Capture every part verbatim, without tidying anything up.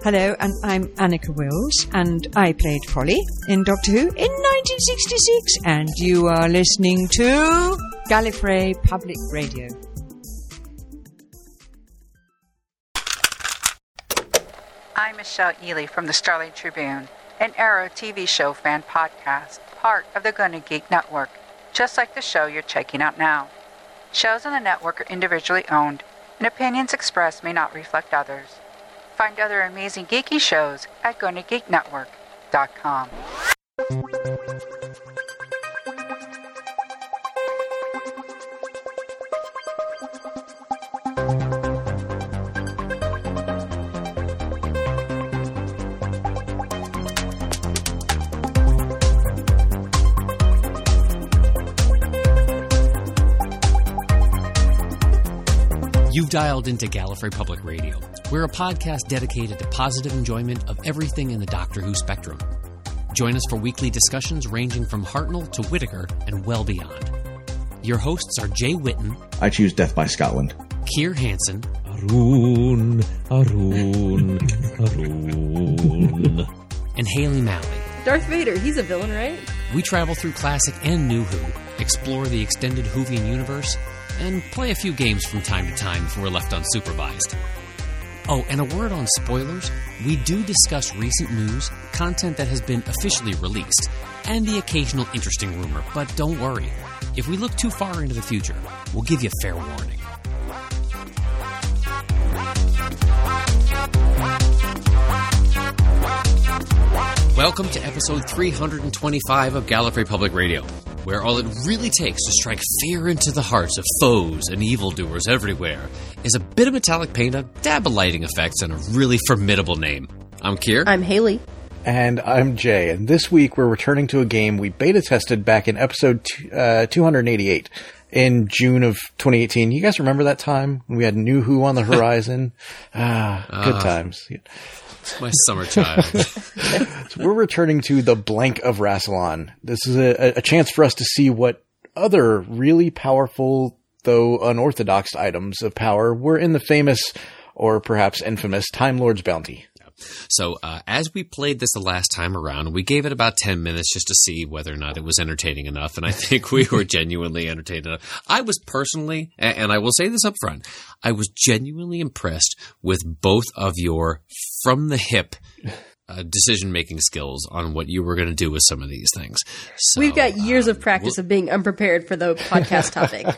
Hello, and I'm Annika Wills, and I played Polly in Doctor Who in nineteen sixty-six, and you are listening to Gallifrey Public Radio. I'm Michelle Ely from the Starlight Tribune, an Arrow T V show fan podcast, part of the Gonna Geek Network, just like the show you're checking out now. Shows on the network are individually owned, and opinions expressed may not reflect others. Find other amazing geeky shows at gonna geek network dot com. You've dialed into Gallifrey Public Radio. We're a podcast dedicated to positive enjoyment of everything in the Doctor Who spectrum. Join us for weekly discussions ranging from Hartnell to Whittaker and well beyond. Your hosts are Jay Whitten. I choose Death by Scotland. Keir Hansen. Arun, Arun, Arun. And Haley Malley. Darth Vader, he's a villain, right? We travel through classic and new Who, explore the extended Whovian universe, and play a few games from time to time before we're left unsupervised. Oh, and a word on spoilers. We do discuss recent news, content that has been officially released, and the occasional interesting rumor. But don't worry. If we look too far into the future, we'll give you fair warning. Welcome to episode three hundred twenty-five of Gallifrey Public Radio, where all it really takes to strike fear into the hearts of foes and evildoers everywhere is a bit of metallic paint, a dab of lighting effects, and a really formidable name. I'm Keir. I'm Haley. And I'm Jay. And this week we're returning to a game we beta tested back in episode t- uh, two hundred eighty-eight in June of twenty eighteen. You guys remember that time when we had New Who on the horizon? ah, good uh. times. My summer child. So we're returning to the Blank of Rassilon. This is a, a chance for us to see what other really powerful, though unorthodox items of power were in the famous, or perhaps infamous, Time Lord's Bounty. So uh, as we played this the last time around, we gave it about ten minutes just to see whether or not it was entertaining enough, and I think we were genuinely entertained enough. I was personally, and I will say this up front, I was genuinely impressed with both of your from-the-hip uh, decision-making skills on what you were going to do with some of these things. So, We've got years um, of practice we'll- of being unprepared for the podcast topic.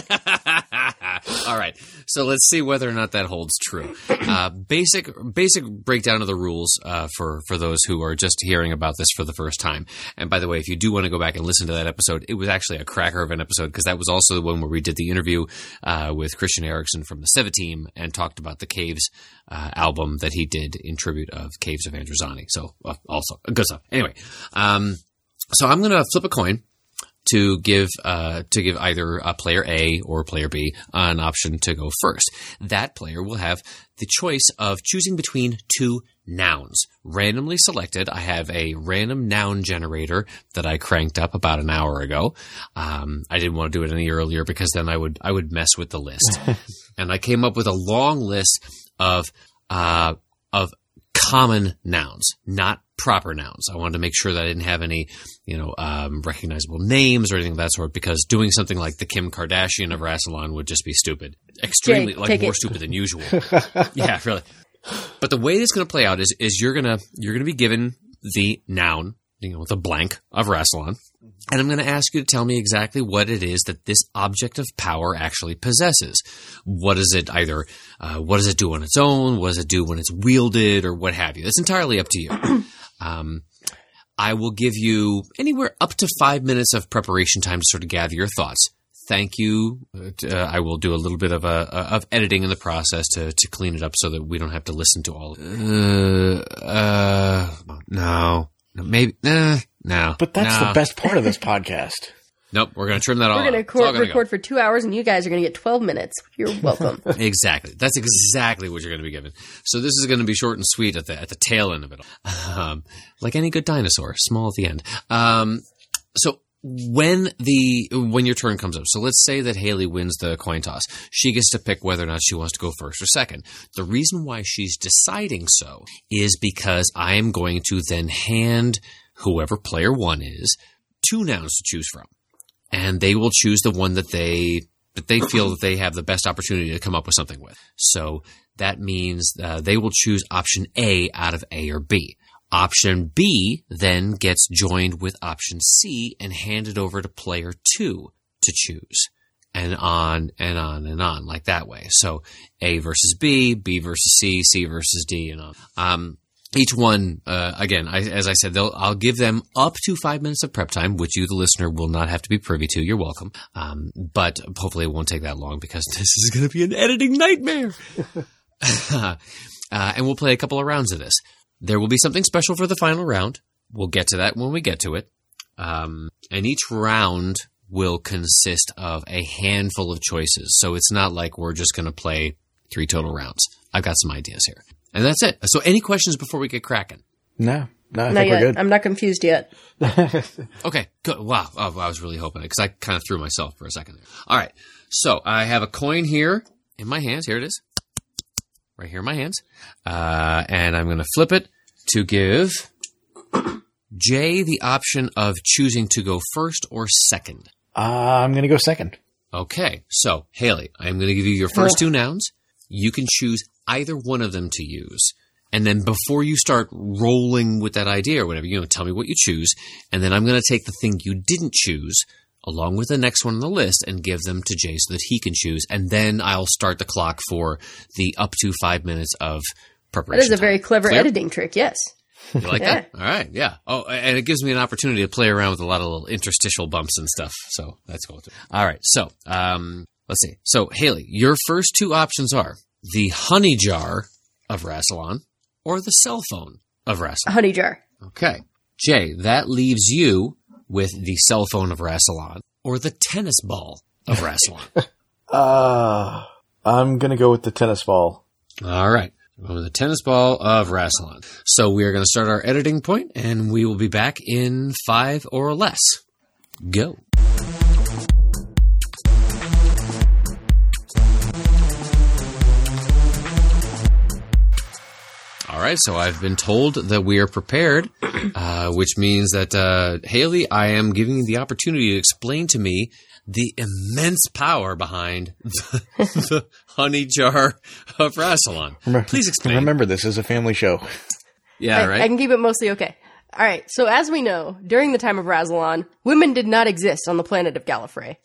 All right, so let's see whether or not that holds true. Uh, basic basic breakdown of the rules uh, for, for those who are just hearing about this for the first time. And by the way, if you do want to go back and listen to that episode, it was actually a cracker of an episode because that was also the one where we did the interview uh, with Christian Eriksen from the Seva team and talked about the Caves uh, album that he did in tribute of Caves of Androzani. So uh, also good stuff. Anyway, um, so I'm going to flip a coin to give uh, to give either uh, player A or player B an option to go first. That player will have the choice of choosing between two nouns. Randomly selected, I have a random noun generator that I cranked up about an hour ago. Um, I didn't want to do it any earlier because then I would I would mess with the list. And I came up with a long list of uh, of common nouns, not proper nouns. I wanted to make sure that I didn't have any, you know, um, recognizable names or anything of that sort, because doing something like the Kim Kardashian of Rassilon would just be stupid. Extremely, Jake, like more it. stupid than usual. Yeah, really. But the way this is going to play out is, is you're going to, you're going to be given the noun, you know, the blank of Rassilon. And I'm going to ask you to tell me exactly what it is that this object of power actually possesses. What does it either, uh, what does it do on its own? What does it do when it's wielded or what have you? That's entirely up to you. Um, I will give you anywhere up to five minutes of preparation time to sort of gather your thoughts. Thank you. Uh, I will do a little bit of a, of editing in the process to, to clean it up so that we don't have to listen to all. Uh, uh, no, maybe, nah, no. But that's no. the best part of this podcast. Nope, we're going to trim that all We're going out. to It's all record go. for two hours, and you guys are going to get twelve minutes. You're welcome. Exactly. That's exactly what you're going to be given. So this is going to be short and sweet at the at the tail end of it all. Um, like any good dinosaur, small at the end. Um, so when the when your turn comes up, so let's say that Haley wins the coin toss. She gets to pick whether or not she wants to go first or second. The reason why she's deciding so is because I am going to then hand whoever player one is two nouns to choose from. And they will choose the one that they that they feel that they have the best opportunity to come up with something with. So that means uh, they will choose option A out of A or B. Option B then gets joined with option C and handed over to player two to choose. And on and on and on, like that way. So A versus B, B versus C, C versus D, and on. Um, each one, uh, again, I, as I said, they'll, I'll give them up to five minutes of prep time, which you, the listener, will not have to be privy to. You're welcome. Um, but hopefully it won't take that long because this is going to be an editing nightmare. uh, and we'll play a couple of rounds of this. There will be something special for the final round. We'll get to that when we get to it. Um, and each round will consist of a handful of choices. So it's not like we're just going to play three total rounds. I've got some ideas here. And that's it. So any questions before we get cracking? No. No, I Not think yet. we're good. I'm not confused yet. Okay, good. Wow. Oh, I was really hoping it because I kind of threw myself for a second there. All right. So I have a coin here in my hands. Here it is. Right here in my hands. Uh, and I'm going to flip it to give Jay the option of choosing to go first or second. Uh, I'm going to go second. Okay. So, Haley, I'm going to give you your first two nouns. You can choose either one of them to use. And then before you start rolling with that idea or whatever, you know, tell me what you choose. And then I'm going to take the thing you didn't choose along with the next one on the list and give them to Jay so that he can choose. And then I'll start the clock for the up to five minutes of preparation. That is a very time. clever Clear? editing trick, yes. You like Yeah. that? All right, yeah. Oh, and it gives me an opportunity to play around with a lot of little interstitial bumps and stuff. So that's cool too. All right, so um, let's see. So, Haley, your first two options are the honey jar of Rassilon or the cell phone of A Rassilon. honey jar. Okay. Jay, that leaves you with the cell phone of Rassilon or the tennis ball of Rassilon. Uh, I'm going to go with the tennis ball. All right. With the tennis ball of Rassilon. So we are going to start our editing point, and we will be back in five or less. Go. All right, so I've been told that we are prepared, uh, which means that, uh, Haley, I am giving you the opportunity to explain to me the immense power behind the, the honey jar of Rassilon. Please explain. Remember, this is a family show. Yeah, I, right? I can keep it mostly okay. All right, so as we know, during the time of Rassilon, women did not exist on the planet of Gallifrey.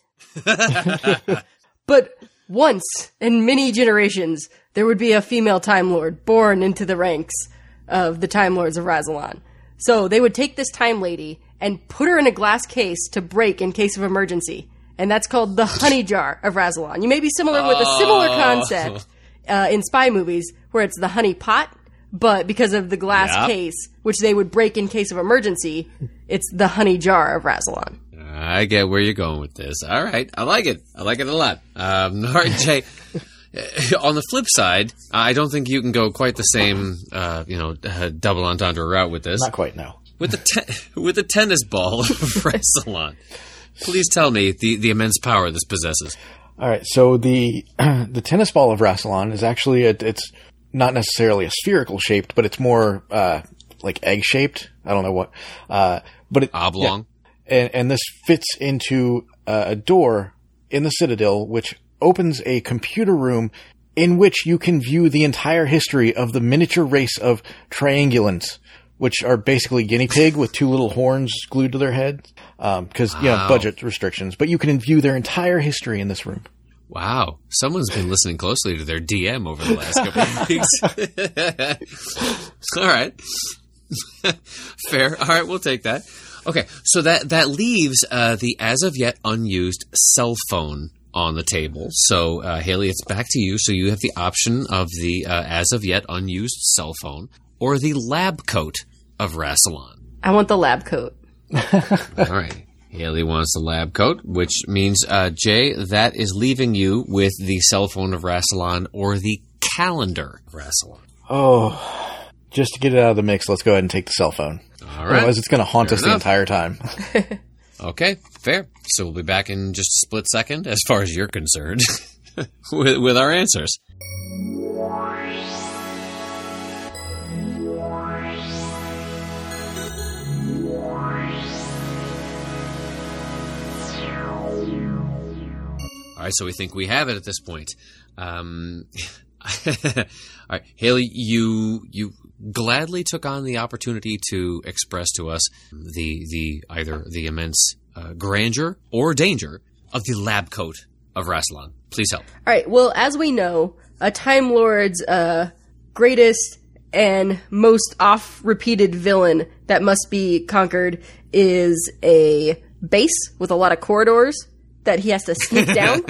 But once, in many generations, there would be a female Time Lord born into the ranks of the Time Lords of Rassilon. So they would take this Time Lady and put her in a glass case to break in case of emergency. And that's called the honey jar of Rassilon. You may be similar with a similar concept uh, in spy movies where it's the honey pot, but because of the glass Yep. case, which they would break in case of emergency, it's the honey jar of Rassilon. I get where you're going with this. All right. I like it. I like it a lot. Um, all right, Jay. On the flip side, I don't think you can go quite the same, uh, you know, uh, double entendre route with this. Not quite, no. With the te- with the tennis ball of Rassilon. Please tell me the, the immense power this possesses. All right, so the the tennis ball of Rassilon is actually, a, it's not necessarily a spherical shaped, but it's more uh, like egg shaped. I don't know what. Uh, but it, Oblong. yeah. and, and this fits into uh, a door in the Citadel, which opens a computer room in which you can view the entire history of the miniature race of triangulants, which are basically guinea pig with two little horns glued to their heads, because, um, you know, Wow. budget restrictions. But you can view their entire history in this room. Wow. Someone's been listening closely to their D M over the last couple of weeks. All right. Fair. All right, we'll take that. Okay, so that, that leaves uh, the as of yet unused cell phone on the table. So, uh, Haley, it's back to you. So you have the option of the uh, as of yet unused cell phone or the lab coat of Rassilon. I want the lab coat. All right. Haley wants the lab coat, which means, uh, Jay, that is leaving you with the cell phone of Rassilon or the calendar of Rassilon. Oh, just to get it out of the mix, let's go ahead and take the cell phone. All right. Otherwise, it's going to haunt Fair us enough. the entire time. Okay, fair. So we'll be back in just a split second, as far as you're concerned, with, with our answers. All right, so we think we have it at this point. Um, all right, Haley, you you gladly took on the opportunity to express to us the the either the immense uh, grandeur or danger of the lab coat of Rassilon. Please help. All right. Well, as we know, a Time Lord's uh, greatest and most oft-repeated villain that must be conquered is a base with a lot of corridors that he has to sneak down.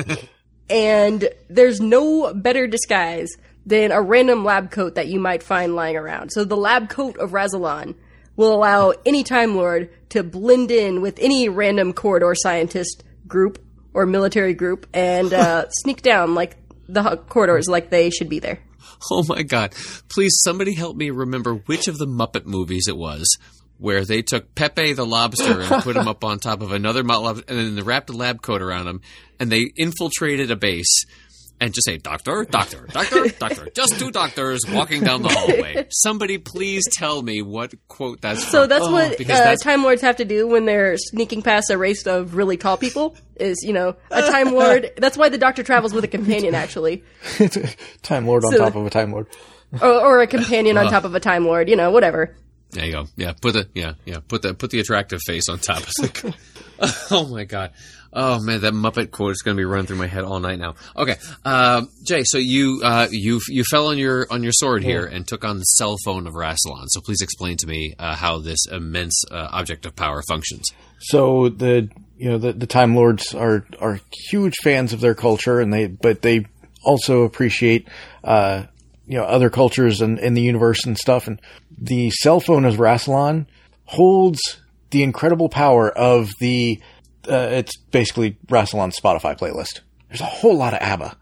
And there's no better disguise than a random lab coat that you might find lying around. So the lab coat of Rassilon will allow any Time Lord to blend in with any random corridor scientist group or military group and uh, sneak down like the corridors like they should be there. Oh my God. Please, somebody help me remember which of the Muppet movies it was where they took Pepe the lobster and put him up on top of another lobster, and then they wrapped a lab coat around him, and they infiltrated a base and just say, doctor, doctor, doctor, doctor, just two doctors walking down the hallway. Somebody please tell me what quote that's from. So that's oh, what uh, that's- Time Lords have to do when they're sneaking past a race of really tall people, is, you know, a Time Lord. That's why the Doctor travels with a companion, actually. It's a Time Lord on So- top of a Time Lord. Or, or a companion on top of a Time Lord, you know, whatever. There you go. Yeah, put the yeah yeah put the put the attractive face on top of the. Oh my God. Oh man, that Muppet quote is going to be running through my head all night now. Okay, uh, Jay. So you uh, you you fell on your on your sword here and took on the cell phone of Rassilon. So please explain to me uh, how this immense uh, object of power functions. So the you know the, the Time Lords are are huge fans of their culture, and they but they also appreciate uh, you know other cultures and in the universe and stuff. And the cell phone of Rassilon holds the incredible power of the. Uh, it's basically Rassilon's Spotify playlist. There's a whole lot of ABBA.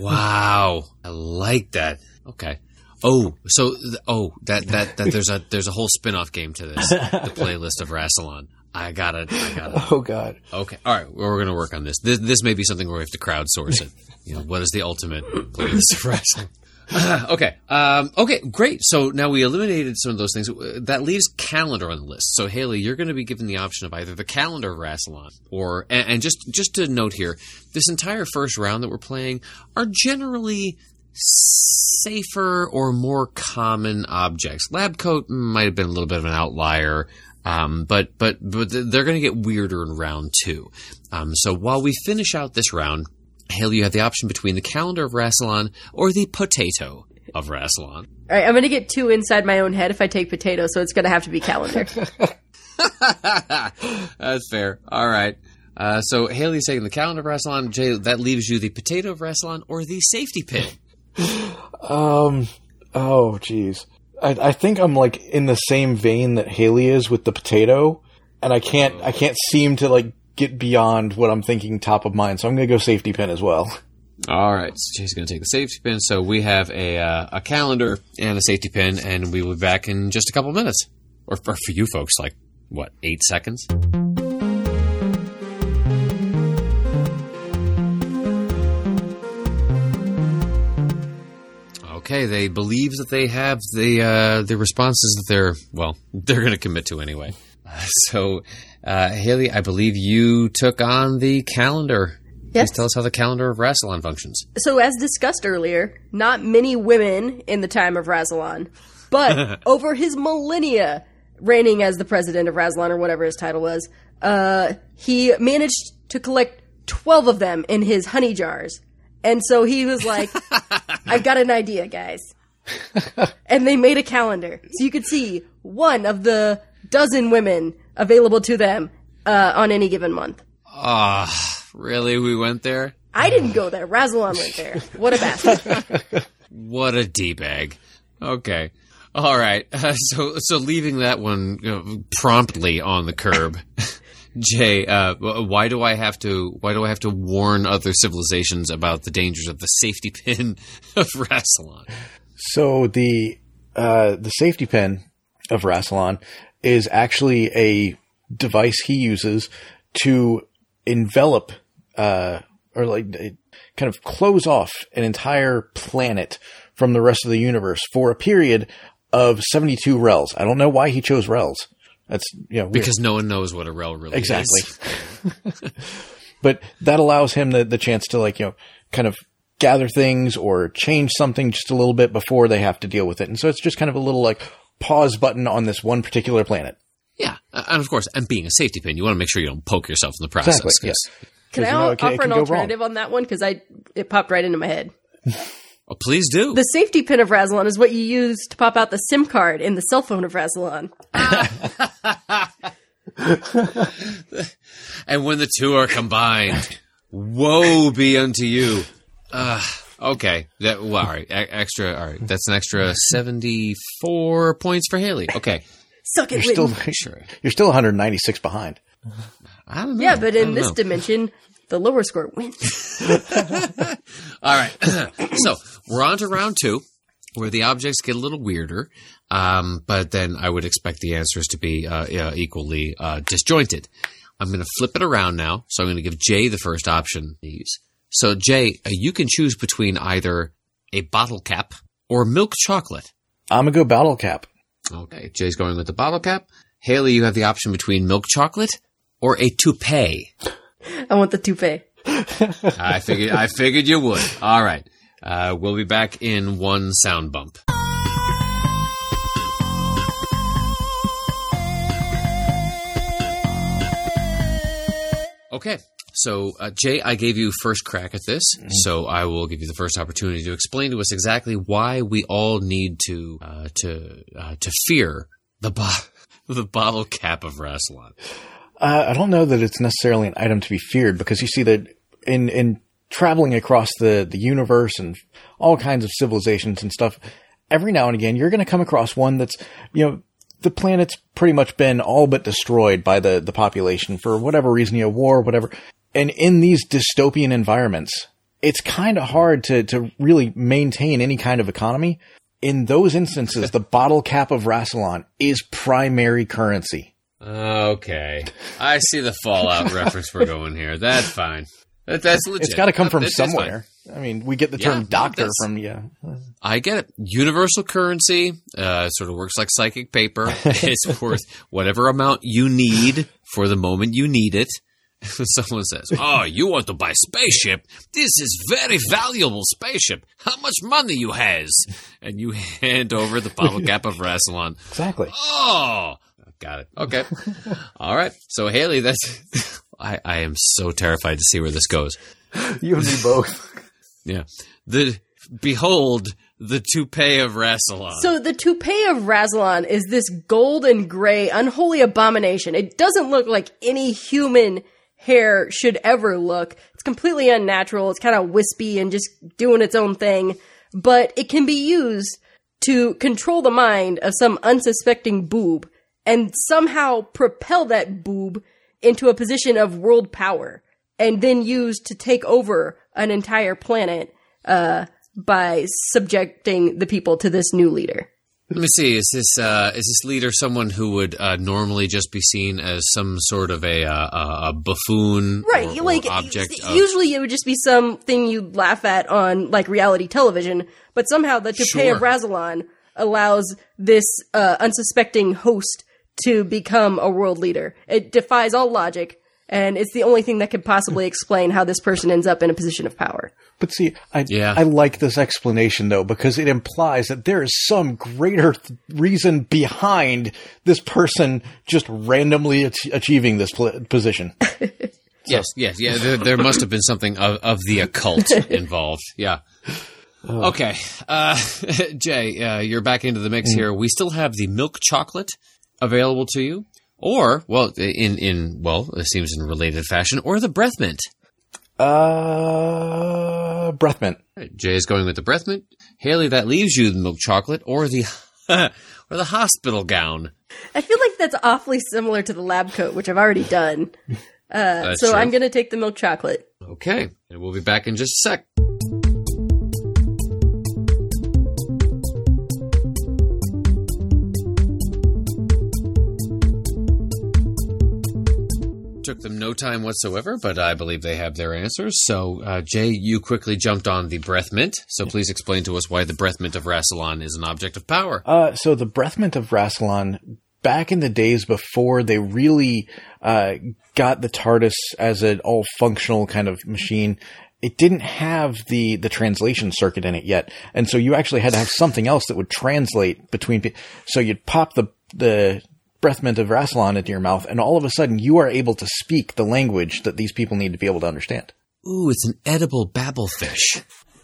Wow, I like that. Okay. Oh, so th- oh that, that that there's a there's a whole spin-off game to this. The playlist of Rassilon. I got it. I got it. Oh God. Okay. All right. Well, we're going to work on this. This this may be something where we have to crowdsource it. You know, what is the ultimate playlist of Rassilon? Uh, okay. Um, okay, great. So now we eliminated some of those things. That leaves calendar on the list. So Haley, you're going to be given the option of either the calendar of Rassilon or, and, and just, just to note here, this entire first round that we're playing are generally safer or more common objects. Lab coat might have been a little bit of an outlier. Um, but, but, but they're going to get weirder in round two. Um, so while we finish out this round, Haley, you have the option between the calendar of Rassilon or the potato of Rassilon. All right, I'm going to get too inside my own head if I take potato, so it's going to have to be calendar. That's fair. All right. Uh, so Haley's taking the calendar of Rassilon. Jay, that leaves you the potato of Rassilon or the safety pin. Um. Oh, geez. I, I think I'm like in the same vein that Haley is with the potato, and I can't. I can't seem to like get beyond what I'm thinking top of mind. So I'm going to go safety pin as well. All right. So Jay's going to take the safety pin. So we have a uh, a calendar and a safety pin, and we will be back in just a couple of minutes, or for, for you folks, like what, eight seconds. Okay, they believe that they have the uh, the responses that they're, well, they're going to commit to anyway. Uh, so, uh, Haley, I believe you took on the calendar. Yes. Please tell us how the calendar of Rassilon functions. So, as discussed earlier, not many women in the time of Rassilon, but over his millennia reigning as the president of Rassilon, or whatever his title was, uh, he managed to collect twelve of them in his honey jars. And so he was like, I've got an idea, guys. And they made a calendar. So you could see one of the dozen women available to them uh, on any given month. Ah, oh, really? We went there? I didn't go there. Rassilon went there. What a bastard. What a D-bag. Okay. All right. Uh, so so leaving that one you know, promptly on the curb. Jay, uh, why do I have to? Why do I have to warn other civilizations about the dangers of the safety pin of Rassilon? So the uh, the safety pin of Rassilon is actually a device he uses to envelop, uh, or like kind of close off an entire planet from the rest of the universe for a period of seventy-two rels. I don't know why he chose rels. That's, you know, weird. Because no one knows what a rel really exactly. is. But that allows him the, the chance to, like, you know, kind of gather things or change something just a little bit before they have to deal with it. And so it's just kind of a little, like, pause button on this one particular planet. Yeah. And of course, and being a safety pin, you want to make sure you don't poke yourself in the process. Exactly, yes. Can I you know, it can- it offer can an go alternative wrong. on that one? Because I it popped right into my head. Oh, please do. The safety pin of Rassilon is what you use to pop out the SIM card in the cell phone of Rassilon. And when the two are combined, woe be unto you. Uh, okay. That, well, all right. E- extra. All right. That's an extra seventy-four points for Haley. Okay. Suck it, You're still, Whitney. Sure. you're still one hundred ninety-six behind. I don't know. Yeah, but I in don't this know. dimension, the lower score wins. All right. So we're on to round two, where the objects get a little weirder. Um, but then I would expect the answers to be uh, uh, equally uh, disjointed. I'm going to flip it around now. So I'm going to give Jay the first option. These. So Jay, uh, you can choose between either a bottle cap or milk chocolate. I'm going to go bottle cap. Okay. Jay's going with the bottle cap. Haley, you have the option between milk chocolate or a toupee. I want the toupee. I figured. I figured you would. All right. Uh, we'll be back in one sound bump. Okay. So, uh, Jay, I gave you first crack at this, mm-hmm. so I will give you the first opportunity to explain to us exactly why we all need to uh, to uh, to fear the bo- the bottle cap of Rassilon. Uh, I don't know that it's necessarily an item to be feared, because you see that in, in traveling across the, the universe and all kinds of civilizations and stuff, every now and again, you're going to come across one that's, you know, the planet's pretty much been all but destroyed by the, the population for whatever reason, you know, war, whatever. And in these dystopian environments, it's kind of hard to, to really maintain any kind of economy. In those instances, the bottle cap of Rassilon is primary currency. Okay. I see the Fallout reference we're going here. That's fine. That, that's legit. It's got to come from That's- that's somewhere. I mean, we get the Yeah, term no, doctor that's- from, yeah. I get it. Universal currency uh, sort of works like psychic paper. It's worth whatever amount you need for the moment you need it. Someone says, "Oh, you want to buy spaceship? This is very valuable spaceship. How much money you has?" And you hand over the bottle cap of Rassilon. Exactly. Oh, got it. Okay. All right. So Haley, that's I, I am so terrified to see where this goes. You and me both. Yeah. The behold the toupee of Rassilon. So the toupee of Rassilon is this gold and gray unholy abomination. It doesn't look like any human hair should ever look. It's completely unnatural. It's kind of wispy and just doing its own thing. But it can be used to control the mind of some unsuspecting boob and somehow propel that boob into a position of world power, and then used to take over an entire planet uh, by subjecting the people to this new leader. Let me see. Is this uh, is this leader someone who would uh, normally just be seen as some sort of a uh, a buffoon, Right, or, or like, object? Of, usually it would just be something you'd laugh at on, like, reality television, but somehow the toupee Sure. of Rassilon allows this uh, unsuspecting host to become a world leader. It defies all logic, and it's the only thing that could possibly explain how this person ends up in a position of power. But see, I, Yeah. I like this explanation, though, because it implies that there is some greater th- reason behind this person just randomly ach- achieving this pl- position. yes, yes, yeah. There, there must have been something of, of the occult involved. Yeah. Okay, uh, Jay, uh, you're back into the mix here. We still have the milk chocolate available to you, or well, in in well, it seems in related fashion, or the breath mint. Uh, breath mint. Right, Jay is going with the breath mint. Haley, that leaves you the milk chocolate or the or the hospital gown. I feel like that's awfully similar to the lab coat, which I've already done. Uh, That's so true. I'm going to take the milk chocolate. Okay, and we'll be back in just a sec. Took them no time whatsoever, but I believe they have their answers. So, uh, Jay, you quickly jumped on the breath mint. So please explain to us why the breath mint of Rassilon is an object of power. Uh, so the breath mint of Rassilon, back in the days before they really uh, got the TARDIS as an all-functional kind of machine, it didn't have the, the translation circuit in it yet. And so you actually had to have something else that would translate between people. So you'd pop the the breath mint of Rassilon into your mouth, and all of a sudden you are able to speak the language that these people need to be able to understand. Ooh, it's an edible babblefish.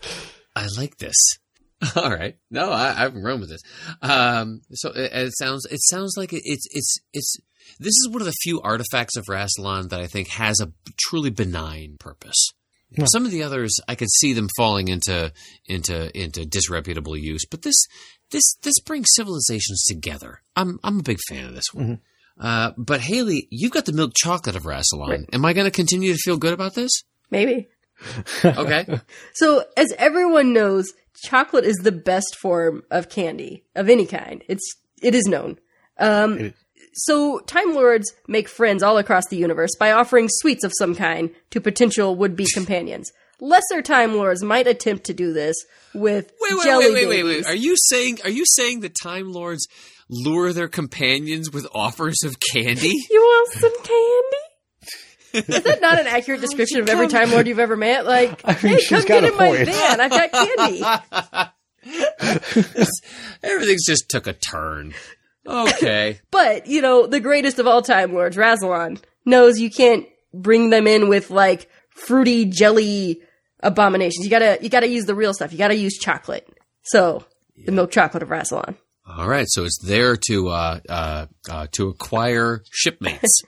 I like this. All right. No, I, I'm run with this. Um, so it, it sounds, it sounds like it, it's, it's, it's, this is one of the few artifacts of Rassilon that I think has a truly benign purpose. Yeah. Some of the others, I could see them falling into, into, into disreputable use, but this, this, this brings civilizations together. I'm, I'm a big fan of this one. Mm-hmm. Uh, but Haley, you've got the milk chocolate of Rassilon. Right. Am I going to continue to feel good about this? Maybe. Okay. So, as everyone knows, chocolate is the best form of candy of any kind. It's it is known. Um, it is. So, Time Lords make friends all across the universe by offering sweets of some kind to potential would-be companions. Lesser Time Lords might attempt to do this with wait, wait, jelly wait, wait, wait, babies. wait. Are you saying are you saying that Time Lords lure their companions with offers of candy? You want some candy? Is that not an accurate description of every Time Lord you've ever met? Like, I mean, hey, she's come got get a in my point. van. I've got candy. Everything's just took a turn. Okay. But, you know, the greatest of all Time Lords, Rassilon, knows you can't bring them in with, like, fruity jelly abominations. You gotta, you gotta use the real stuff. You gotta use chocolate. So, yeah. The milk chocolate of Rassilon. All right. So it's there to, uh, uh, uh to acquire shipmates.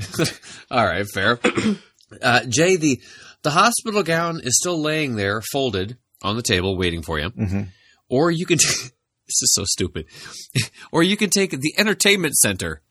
All right, fair. Uh, Jay, the the hospital gown is still laying there, folded on the table, waiting for you. Mm-hmm. Or you can. T- this is so stupid. Or you can take the entertainment center.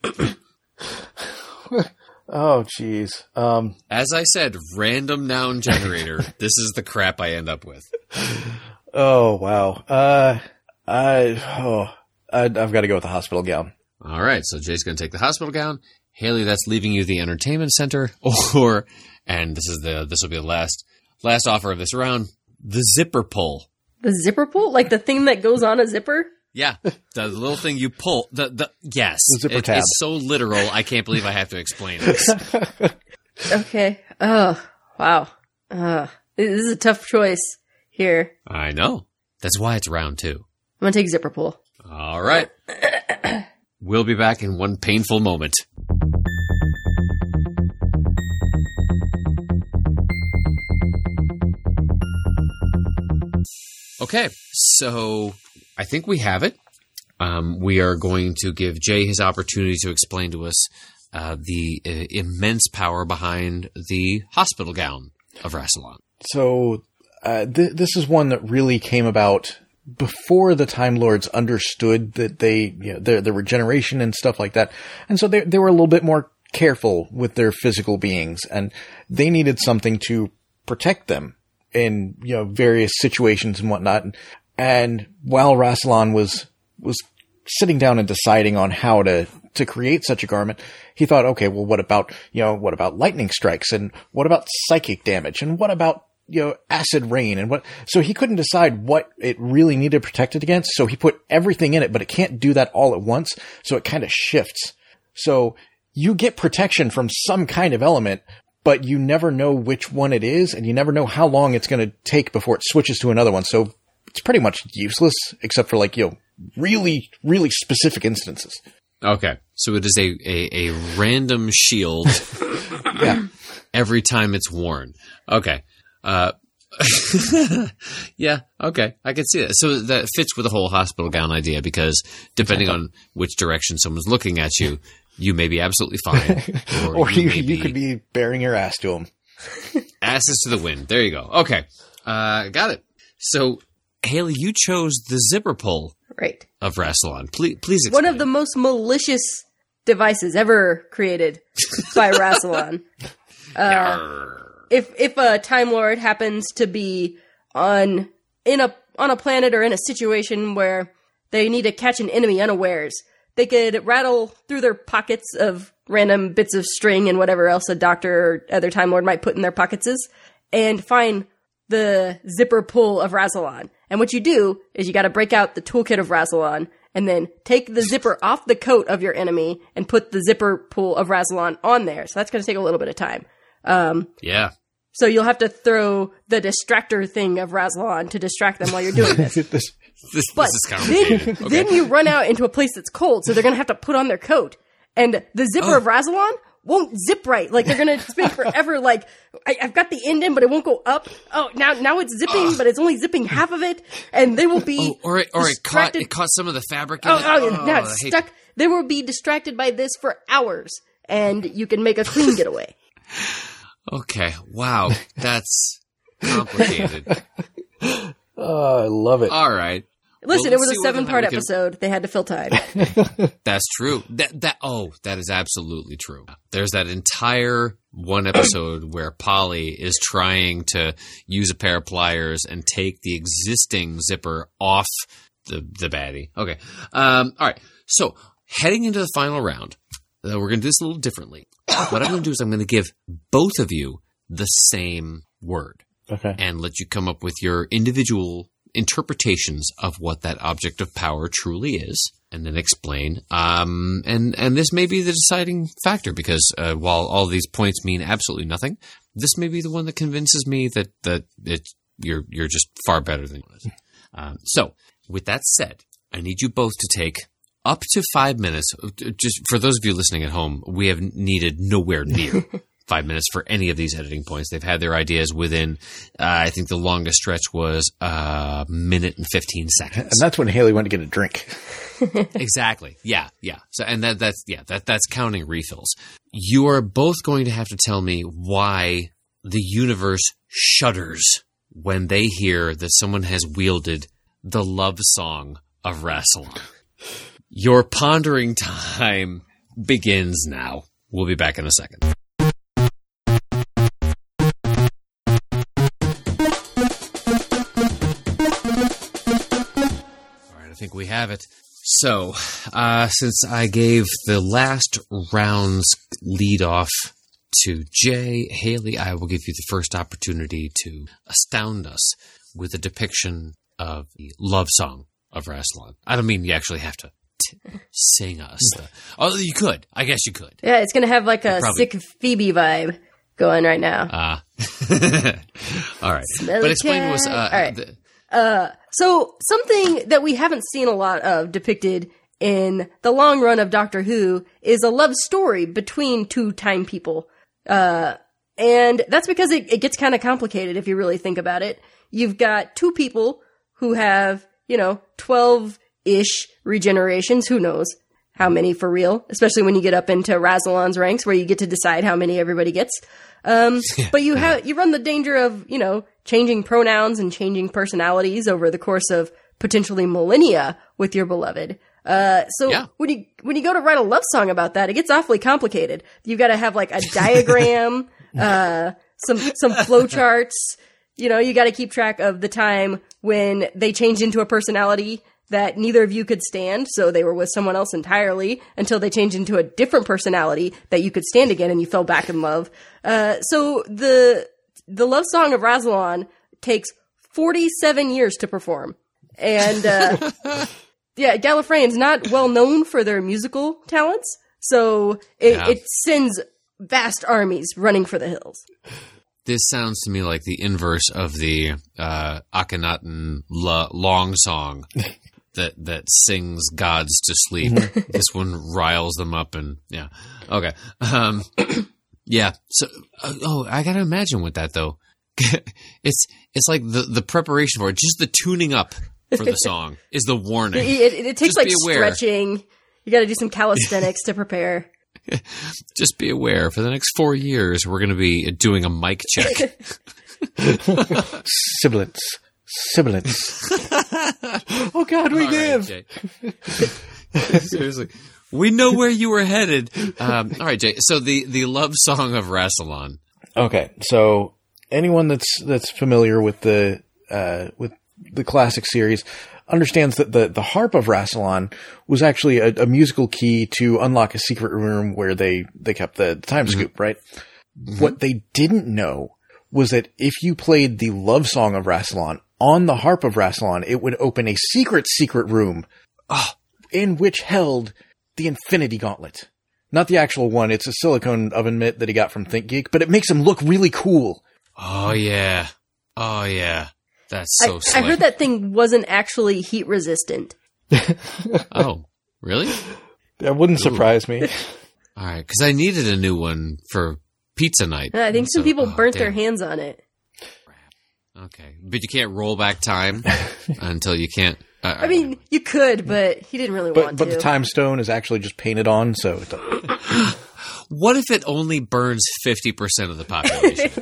Oh, jeez. Um, As I said, random noun generator. This is the crap I end up with. Oh wow. Uh, I oh, I, I've got to go with the hospital gown. All right, so Jay's going to take the hospital gown. Haley, that's leaving you the entertainment center, or, and this is the, this will be the last, last offer of this round, the zipper pull. The zipper pull? Like the thing that goes on a zipper? Yeah, the little thing you pull, the, the, yes. The zipper it, tab. It's so literal, I can't believe I have to explain this. Okay. Oh, wow. Uh, this is a tough choice here. I know. That's why it's round two. I'm gonna take zipper pull. All right. We'll be back in one painful moment. Okay, so I think we have it. Um, we are going to give Jay his opportunity to explain to us uh, the uh, immense power behind the hospital gown of Rassilon. So uh, th- this is one that really came about before the Time Lords understood that they, you know, their, their regeneration and stuff like that. And so they, they were a little bit more careful with their physical beings, and they needed something to protect them in, you know, various situations and whatnot. And, and while Rassilon was, was sitting down and deciding on how to, to create such a garment, he thought, okay, well, what about, you know, what about lightning strikes, and what about psychic damage, and what about, you know, acid rain, and what, so he couldn't decide what it really needed protected against. So he put everything in it, but it can't do that all at once. So it kind of shifts. So you get protection from some kind of element, but you never know which one it is, and you never know how long it's going to take before it switches to another one. So it's pretty much useless, except for, like, you know, really, really specific instances. Okay. So it is a, a, a random shield Yeah. every time it's worn. Okay. Uh, yeah, okay. I can see that. So that fits with the whole hospital gown idea, because depending on which direction someone's looking at you, you may be absolutely fine. Or, Or you, you, may you be could be bearing your ass to them. asses to the wind. There you go. Okay. Uh, got it. So, Haley, you chose the zipper pull Right. of Rassilon. Please, please explain. One of the most malicious devices ever created by Rassilon. Uh, if if a Time Lord happens to be on in a on a planet or in a situation where they need to catch an enemy unawares, they could rattle through their pockets of random bits of string and whatever else a doctor or other Time Lord might put in their pockets, and find the zipper pull of Rassilon. And what you do is you got to break out the toolkit of Rassilon, and then take the zipper off the coat of your enemy and put the zipper pull of Rassilon on there. So that's going to take a little bit of time. Um, yeah. So you'll have to throw the distractor thing of Rassilon to distract them while you're doing this. This- This, But this is complicated. then, Okay. then you run out into a place that's cold, so they're going to have to put on their coat. And the zipper Oh. of Rassilon won't zip right. Like, they're going to spend forever, like, I, I've got the end in, but it won't go up. Oh, now now it's zipping, but it's only zipping half of it. And they will be Oh, or it, or it caught distracted- it caught some of the fabric in Oh, it. oh, now I it's hate- stuck. They will be distracted by this for hours, and you can make a clean getaway. Okay, wow, that's complicated. Oh, I love it. All right, Listen, Well, it let's was a see whether or not seven-part we can- episode. They had to fill time. that's true. That that oh, that is absolutely true. There's that entire one episode where Polly is trying to use a pair of pliers and take the existing zipper off the the baddie. Okay, um, all right. So heading into the final round, uh, we're going to do this a little differently. What I'm going to do is I'm going to give both of you the same word. Okay. And let you come up with your individual interpretations of what that object of power truly is, and then explain. Um, and and this may be the deciding factor, because uh, while all these points mean absolutely nothing, this may be the one that convinces me that that it you're you're just far better than you is. Um, so, with that said, I need you both to take up to five minutes. Just for those of you listening at home, we have needed nowhere near five minutes for any of these editing points. They've had their ideas within, uh, I think the longest stretch was a uh, minute and fifteen seconds. And that's when Haley went to get a drink. Exactly. Yeah, yeah. So, and that that's yeah, that that's counting refills. You are both going to have to tell me why the universe shudders when they hear that someone has wielded the love song of Rassilon. Your pondering time begins now. We'll be back in a second. I think we have it. So, uh, since I gave the last round's lead off to Jay, Haley, I will give you the first opportunity to astound us with a depiction of the love song of Rassilon. I don't mean you actually have to t- sing us. The, oh, you could. I guess you could. Yeah, it's going to have like a Probably. sick Phoebe vibe going right now. Ah. All right. Smell But a explain to us. Uh, cat. All right. the, So, something that we haven't seen a lot of depicted in the long run of Doctor Who is a love story between two time people. Uh, and that's because it, it gets kind of complicated if you really think about it. You've got two people who have, you know, twelve-ish regenerations. Who knows how many for real? Especially when you get up into Rassilon's ranks where you get to decide how many everybody gets. Um, but you have, you run the danger of, you know, changing pronouns and changing personalities over the course of potentially millennia with your beloved. Uh, so Yeah. when you, when you go to write a love song about that, it gets awfully complicated. You've got to have like a diagram, uh, some, some flowcharts. You know, you got to keep track of the time when they changed into a personality that neither of you could stand, so they were with someone else entirely until they changed into a different personality that you could stand again and you fell back in love. Uh, so the, the love song of Rassilon takes forty-seven years to perform. And, uh, yeah, Gallifreyan's not well known for their musical talents, so it, Yeah. it sends vast armies running for the hills. This sounds to me like the inverse of the uh, Akhenaten la- long song that that sings gods to sleep. This one riles them up, and yeah, okay, um, yeah. So, uh, oh, I gotta imagine with that though. it's it's like the the preparation for it, just the tuning up for the song is the warning. It, it, it takes Just like be aware. stretching. You got to do some calisthenics to prepare. Just be aware, for the next four years, we're going to be doing a mic check. Sibilance. Sibilance. Oh, God, we All right, give. Jay. Seriously. We know where you were headed. Um, all right, Jay. So the, the love song of Rassilon. Okay, so anyone that's that's familiar with the uh, with the classic series understands that the, the harp of Rassilon was actually a, a musical key to unlock a secret room where they, they kept the, the time Mm-hmm. scoop, right? Mm-hmm. What they didn't know was that if you played the love song of Rassilon on the harp of Rassilon, it would open a secret, secret room oh, in which held the Infinity Gauntlet. Not the actual one. It's a silicone oven mitt that he got from ThinkGeek, but it makes him look really cool. Oh, yeah. Oh, yeah. That's so I, slick. I heard that thing wasn't actually heat resistant. Oh, really? That wouldn't Ooh. surprise me. All right, because I needed a new one for pizza night. I think some So- people oh, burnt damn. their hands on it. Okay, but you can't roll back time until you can't. Uh, I mean, you could, but he didn't really But want but to. the time stone is actually just painted on, so it doesn't. what if it only burns fifty percent of the population?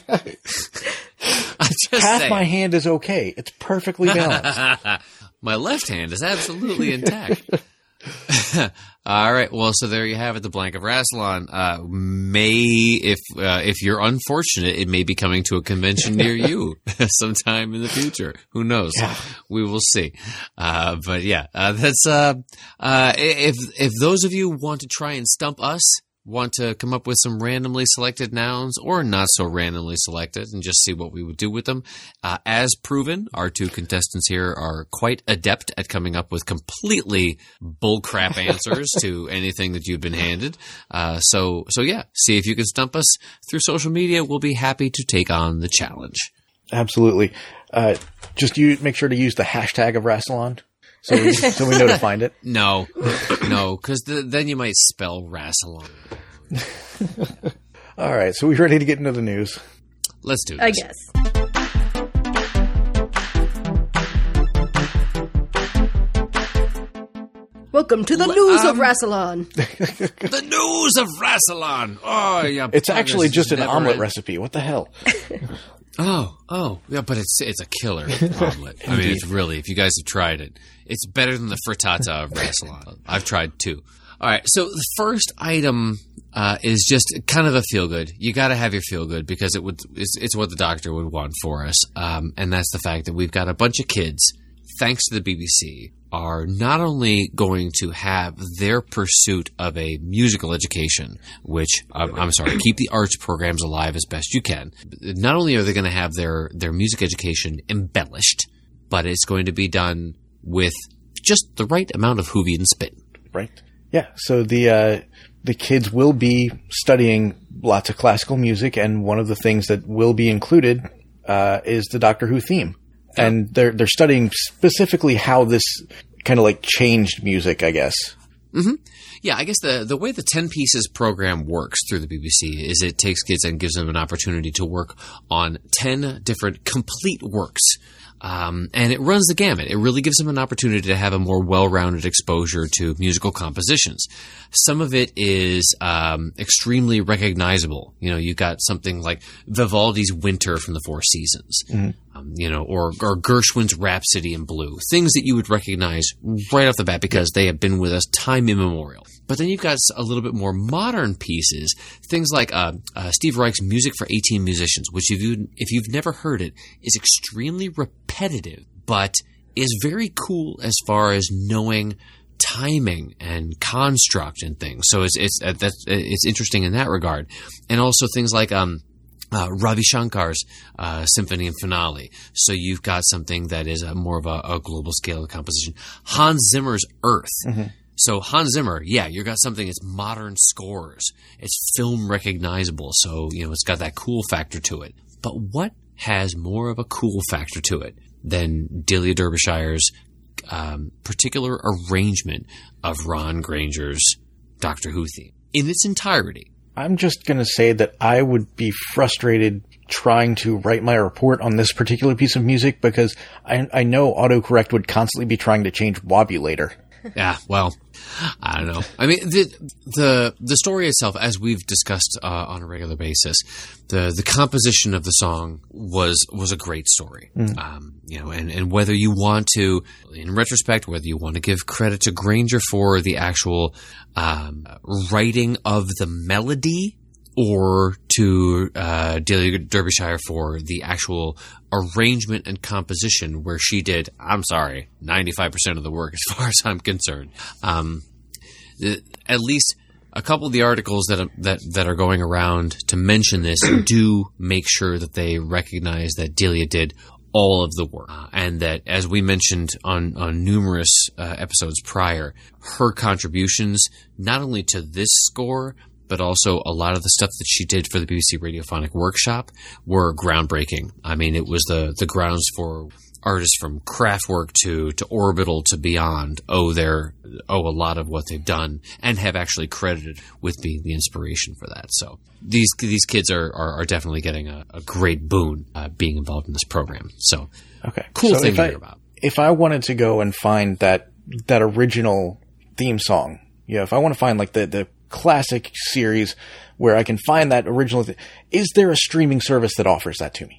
I just Half say, my hand is okay. It's perfectly balanced. my left hand is absolutely intact. All right, well, so there you have it, the Blank of Rassilon. Uh, may, if uh, if you're unfortunate, it may be coming to a convention near you sometime in the future. Who knows? Yeah. We will see. Uh, but yeah, uh, that's uh, uh, if if those of you want to try and stump us, want to come up with some randomly selected nouns or not so randomly selected and just see what we would do with them. Uh, as proven, our two contestants here are quite adept at coming up with completely bullcrap answers to anything that you've been handed. Uh, so, so yeah, see if you can stump us through social media. We'll be happy to take on the challenge. Absolutely. Uh, just you make sure to use the hashtag of Rassilon so we, so we know to find it. No, no, because the, then you might spell Rassilon. All right, so we ready to get into the news? Let's do this. I guess. Welcome to the news of um, Rassilon. The news of Rassilon. Oh, yeah. It's actually buggers, just an never omelet end. recipe. What the hell? Oh, oh, yeah, but it's it's a killer omelet. I mean, it's really, if you guys have tried it, it's better than the frittata of Rassilon. I've tried two. All right, so the first item uh, is just kind of a feel good. You got to have your feel good because it would it's, it's what the doctor would want for us, um, and that's the fact that we've got a bunch of kids, thanks to the B B C, are not only going to have their pursuit of a musical education, which I'm, I'm sorry, keep the arts programs alive as best you can. Not only are they going to have their, their music education embellished, but it's going to be done with just the right amount of Whovian spin. Right. Yeah. So the uh, the kids will be studying lots of classical music, and one of the things that will be included uh, is the Doctor Who theme. And they're they're studying specifically how this kind of like changed music, I guess. Mm-hmm. Yeah, I guess the, the way the ten Pieces program works through the B B C is it takes kids and gives them an opportunity to work on ten different complete works. Um, and it runs the gamut. It really gives them an opportunity to have a more well-rounded exposure to musical compositions. Some of it is um, extremely recognizable. You know, you've got something like Vivaldi's Winter from the Four Seasons, mm-hmm. um, you know, or, or Gershwin's Rhapsody in Blue. Things that you would recognize right off the bat because they have been with us time immemorial. But then you've got a little bit more modern pieces, things like uh, uh, Steve Reich's Music for eighteen Musicians, which if, you, if you've never heard it, is extremely repetitive, but is very cool as far as knowing timing and construct and things. So it's it's uh, that's it's interesting in that regard, and also things like um, uh, Ravi Shankar's uh, Symphony and Finale. So you've got something that is a, more of a, a global scale of composition. Hans Zimmer's Earth. Mm-hmm. So Hans Zimmer, yeah, you got something. It's modern scores. It's film recognizable. So, you know, it's got that cool factor to it. But what has more of a cool factor to it than Delia Derbyshire's um, particular arrangement of Ron Granger's Doctor Who theme in its entirety? I'm just going to say that I would be frustrated trying to write my report on this particular piece of music because I, I know autocorrect would constantly be trying to change wobulator. Yeah, well, I don't know. I mean, the the the story itself, as we've discussed uh, on a regular basis, the the composition of the song was was a great story. Mm. Um, you know, and, and whether you want to, in retrospect, whether you want to give credit to Granger for the actual um, writing of the melody, or to uh, Delia Derbyshire for the actual arrangement and composition, where she did, I'm sorry, ninety-five percent of the work as far as I'm concerned. Um, the, at least a couple of the articles that are, that that are going around to mention this do make sure that they recognize that Delia did all of the work, uh, and that, as we mentioned on on numerous uh, episodes prior, her contributions not only to this score but also a lot of the stuff that she did for the B B C Radiophonic Workshop were groundbreaking. I mean, it was the the grounds for artists from Kraftwerk to, to Orbital to beyond owe their owe a lot of what they've done and have actually credited with being the inspiration for that. So these these kids are are, are definitely getting a, a great boon uh, being involved in this program. So okay, cool so thing if to I, hear about. If I wanted to go and find that that original theme song, yeah, if I want to find like the the classic series where I can find that original, th- is there a streaming service that offers that to me?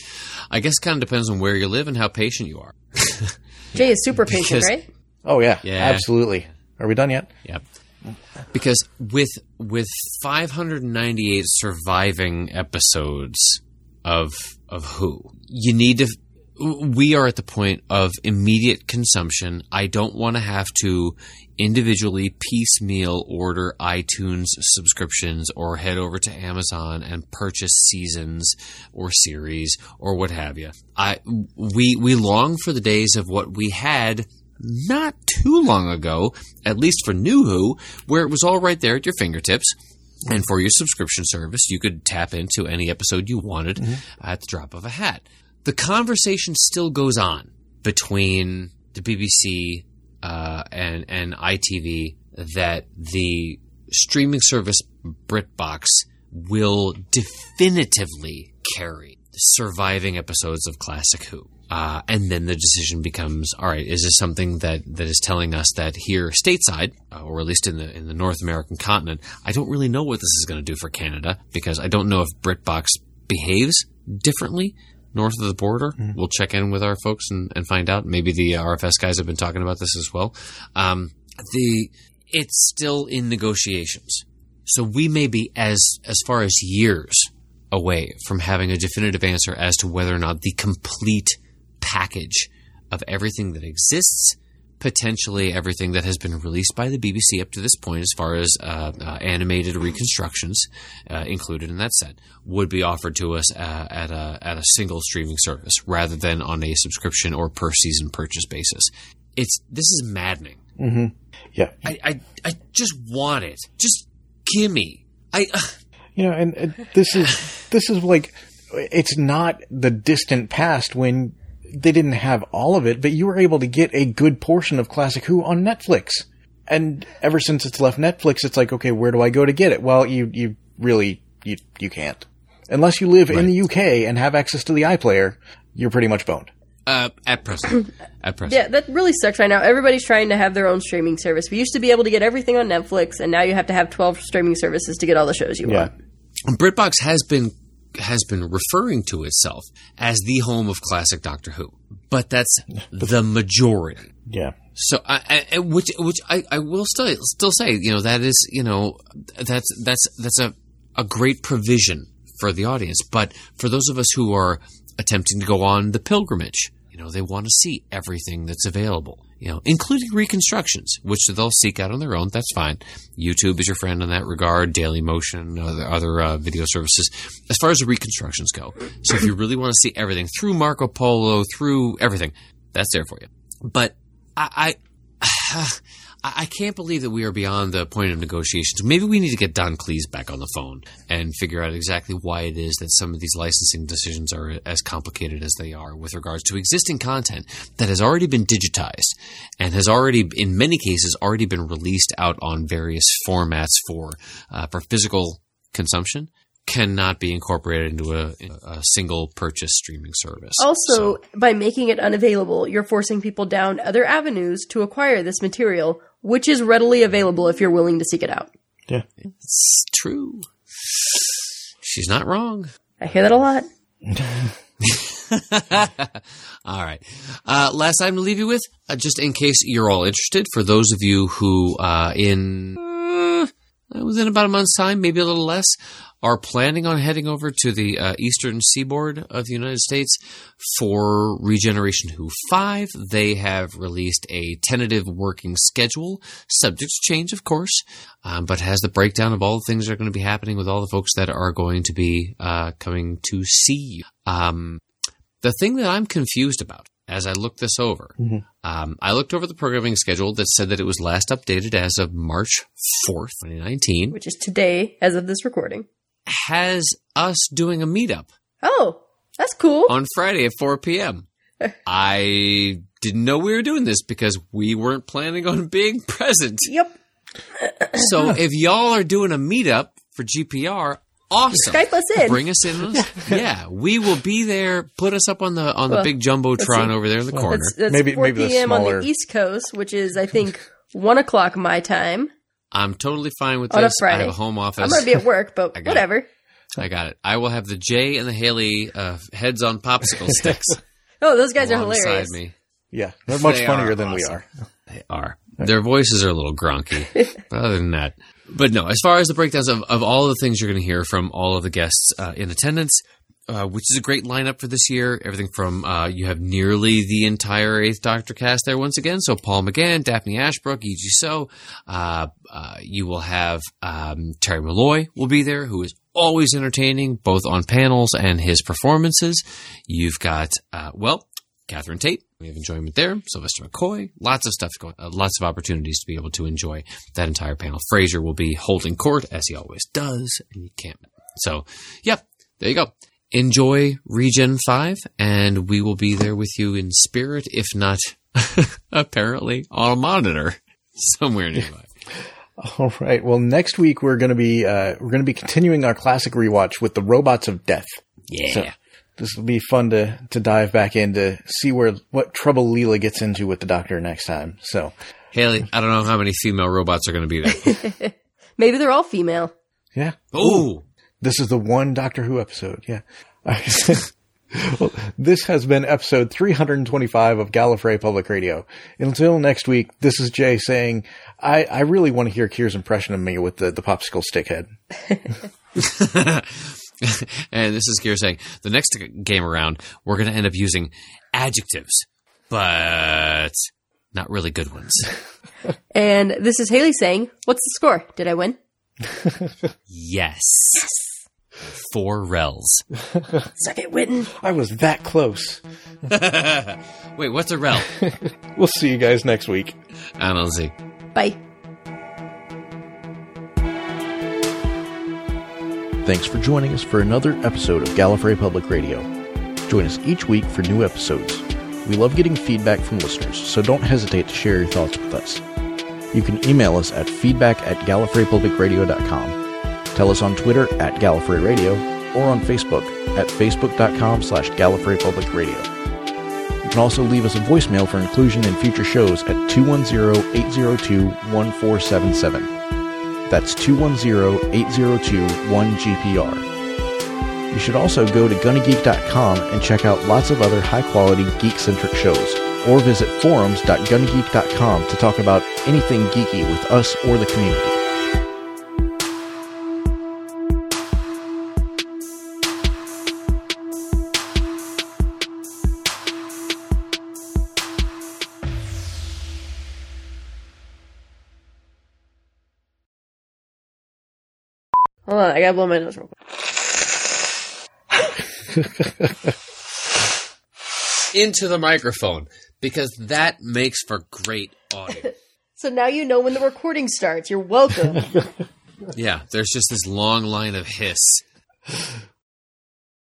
I guess it kind of depends on where you live and how patient you are. Jay is super patient, Because- right? Oh yeah, Yeah. absolutely. Are we done yet? Yep. Because with with five hundred ninety-eight surviving episodes of of Who, you need to. We are at the point of immediate consumption. I don't want to have to individually piecemeal order iTunes subscriptions or head over to Amazon and purchase seasons or series or what have you. I we we long for the days of what we had not too long ago, at least for New Who, where it was all right there at your fingertips. And for your subscription service, you could tap into any episode you wanted mm-hmm. at the drop of a hat. The conversation still goes on between the B B C uh, and and I T V that the streaming service BritBox will definitively carry the surviving episodes of Classic Who. Uh, and then the decision becomes, all right, is this something that, that is telling us that here stateside, uh, or at least in the in the North American continent, I don't really know what this is going to do for Canada, because I don't know if BritBox behaves differently north of the border. Mm. We'll check in with our folks and, and find out. Maybe the R F S guys have been talking about this as well. Um, the it's still in negotiations. So we may be as as far as years away from having a definitive answer as to whether or not the complete package of everything that exists, potentially everything that has been released by the B B C up to this point as far as uh, uh, animated reconstructions uh, included in that set, would be offered to us uh, at a at a single streaming service rather than on a subscription or per season purchase basis. It's this is maddening. Mm-hmm. Yeah, I, I I just want it. Just gimme. I. Uh, You know, and, and this is this is like, it's not the distant past when they didn't have all of it, but you were able to get a good portion of Classic Who on Netflix. And ever since it's left Netflix, it's like, okay, where do I go to get it? Well, you you really you you can't, unless you live right. in the U K and have access to the iPlayer. You're pretty much boned. Uh, at present, at present. Yeah, that really sucks right now. Everybody's trying to have their own streaming service. We used to be able to get everything on Netflix, and now you have to have twelve streaming services to get all the shows you Yeah. want. BritBox has been has been referring to itself as the home of classic Doctor Who, but that's the majority. Yeah. So, I, I, which which I, I will still still say, you know, that is, you know, that's that's that's a a great provision for the audience. But for those of us who are attempting to go on the pilgrimage, you know, they want to see everything that's available, you know, including reconstructions, which they'll seek out on their own. That's fine. YouTube is your friend in that regard. Daily Motion, other, other uh, video services. As far as the reconstructions go, so if you really want to see everything through Marco Polo, through everything, that's there for you. But I, I, I can't believe that we are beyond the point of negotiations. Maybe we need to get Don Cleese back on the phone and figure out exactly why it is that some of these licensing decisions are as complicated as they are with regards to existing content that has already been digitized and has already, in many cases, already been released out on various formats for uh, for physical consumption, cannot be incorporated into a, a single purchase streaming service. Also, So- by making it unavailable, you're forcing people down other avenues to acquire this material, which is readily available if you're willing to seek it out. Yeah. It's true. She's not wrong. I hear that a lot. All right. Uh, last item to leave you with, uh, just in case you're all interested, for those of you who, uh, in uh, within about a month's time, maybe a little less, are planning on heading over to the uh, eastern seaboard of the United States for Regeneration Who five. They have released a tentative working schedule, subject to change, of course, um, but has the breakdown of all the things that are going to be happening with all the folks that are going to be uh, coming to see you. Um, the thing that I'm confused about as I looked this over, mm-hmm. um, I looked over the programming schedule that said that it was last updated as of March fourth, twenty nineteen. Which is today, as of this recording. Has us doing a meetup. Oh, that's cool. On Friday at four p.m. I didn't know we were doing this because we weren't planning on being present. Yep. So if y'all are doing a meetup for G P R, awesome. Skype us in. Bring us in. Yeah, we will be there. Put us up on the on the well, big jumbotron over there in the well, corner. That's, that's maybe four maybe p.m. the smaller... on the East Coast, which is I think one o'clock my time. I'm totally fine with on this. A Friday. I have a home office. I'm going to be at work, but I whatever. It. I got it. I will have the Jay and the Haley uh, heads on popsicle sticks. Oh, those guys are hilarious. Me. Yeah, they're much they funnier than awesome. we are. They are. Their voices are a little grunky. But other than that. But no, as far as the breakdowns of, of all the things you're going to hear from all of the guests uh, in attendance, uh, which is a great lineup for this year. Everything from, uh, you have nearly the entire Eighth Doctor cast there once again. So Paul McGann, Daphne Ashbrook, E G So. Uh, uh, you will have um, Terry Malloy will be there, who is always entertaining, both on panels and his performances. You've got, uh, well, Catherine Tate. We have enjoyment there. Sylvester McCoy. Lots of stuff going, uh, lots of opportunities to be able to enjoy that entire panel. Fraser will be holding court, as he always does, and you can't. So, yep, there you go. Enjoy Regen five, and we will be there with you in spirit, if not, apparently, on a monitor somewhere nearby. All right. Well, next week we're going to be uh, we're going to be continuing our classic rewatch with the Robots of Death. Yeah. So this will be fun to to dive back in to see where what trouble Leela gets into with the Doctor next time. So, Haley, I don't know how many female robots are going to be there. Maybe they're all female. Yeah. Ooh. This is the one Doctor Who episode. Yeah. Well, this has been episode three hundred twenty-five of Gallifrey Public Radio. Until next week, this is Jay saying, I, I really want to hear Kier's impression of me with the, the popsicle stick head. And this is Kier saying, the next game around, we're going to end up using adjectives, but not really good ones. And this is Haley saying, what's the score? Did I win? Yes. Four rels. Suck it, Witten. I was that close. Wait, what's a rel? We'll see you guys next week. I don't see. Bye. Thanks for joining us for another episode of Gallifrey Public Radio. Join us each week for new episodes. We love getting feedback from listeners, so don't hesitate to share your thoughts with us. You can email us at feedback at gallifrey public radio dot com. Tell us on Twitter at Gallifrey Radio, or on Facebook at facebook.com slash Gallifrey Public Radio. You can also leave us a voicemail for inclusion in future shows at two one zero, eight zero two, one four seven seven. That's two one zero, eight zero two, one G P R. You should also go to gunny geek dot com and check out lots of other high-quality geek-centric shows, or visit forums dot gunny geek dot com to talk about anything geeky with us or the community. Hold on, I gotta blow my nose real quick. Into the microphone, because that makes for great audio. So now you know when the recording starts. You're welcome. Yeah, there's just this long line of hiss.